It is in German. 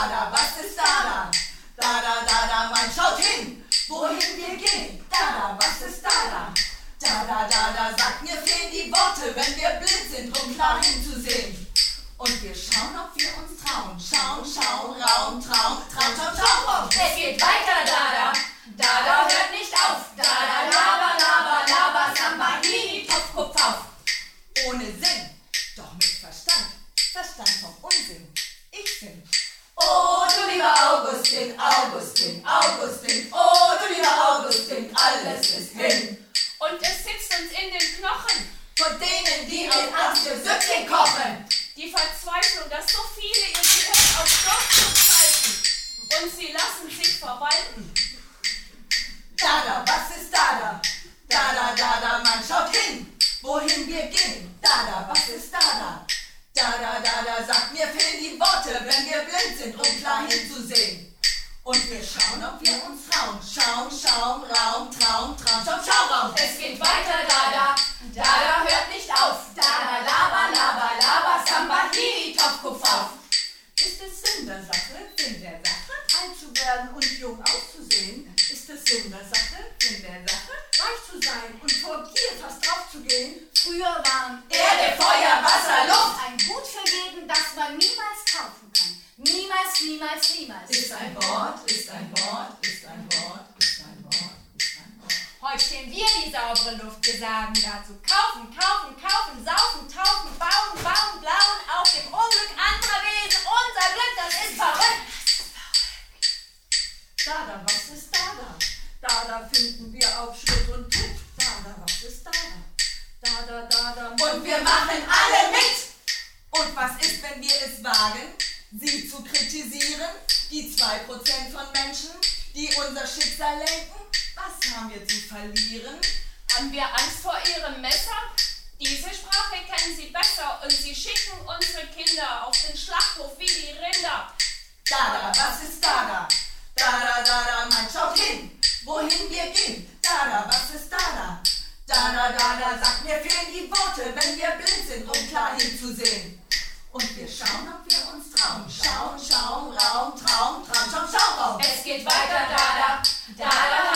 Dada, was ist Dada? Dada, Dada, Mann, schaut hin, wohin wir gehen. Dada, was ist Dada? Dada, Dada, sagt mir fehlen die Worte, wenn wir blind sind, um klar hinzusehen. Und wir schauen, ob wir uns trauen. Schauen, schauen, Raum, Traum, Traum, Traum, Traum. Es geht weiter, Dada. Dada hört nicht auf. Dada, Laba, Laba, Laba, Samba, Hini, Topf, Kopf auf. Ohne Sinn, doch mit Verstand. Verstand vom Unsinn. Ich sing. Oh, du lieber Augustin, Augustin, Augustin. Oh, du lieber Augustin, alles ist hin. Und es sitzt uns in den Knochen. Von denen, die In Angst für Süppchen kochen. Die Verzweiflung, dass so viele ihr Gehirn auf Stoffschutz halten. Und sie lassen sich verwalten. Dada, was ist Dada? Dada, Dada, Mann, schaut hin, wohin wir gehen. Dada, was ist Dada? Dada, Dada, sagt mir fehlen die Worte, wenn wir blind sind, um klar hinzusehen. Und wir schauen, ob wir uns trauen. Schauen, schauen, Raum, Traum, Traum, Traum, Schauraum. Es geht weiter, Dada. Dada hört nicht auf. Dada, Laba, Laba, Laba, Samba, Hini, Topf, Kopf auf. Ist es Sinn der Sache, alt zu werden und jung auszusehen? Ist es Sinn der Sache, reich zu sein und vor Gier fast draufzugehen? Früher waren Erde, Feuer, Wasser, Luft. ein Gut für jeden, das man niemals kaufen kann. Niemals, niemals, niemals. Ist ein Wort, ist ein Wort, ist ein Wort, ist ein Wort, ist ein Wort. Heute stehen wir die saubere Luft. Wir sagen dazu kaufen, kaufen, kaufen, saufen, taufen, bauen, bauen, blauen. Auf dem Unglück anderer Wesen. Unser Glück, das ist verrückt. Dada, was ist Dada? Dada finden wir auf Schritt und Tritt. Dada, was ist Dada? Dada, Dada. Und wir machen alle mit. Und was ist, wenn wir es wagen, sie zu kritisieren? Die 2% von Menschen, die unser Schicksal lenken? Was haben wir zu verlieren? Haben wir Angst vor ihrem Messer? Diese Sprache kennen sie besser und sie schicken unsere Kinder auf den Schlachthof wie die Rinder. Dada, was ist Dada? Dada, Dada, Mann, schaut hin, wohin wir gehen. Dada, was ist Dada? Dada, Dada, sagt mir fehlen die Worte, wenn wir blind sind, um klar hinzusehen. Und wir schauen, ob wir uns trauen. Schauen, schauen, Raum, Traum, Traum, Traum, Schauraum. Es geht weiter, Dada. Dada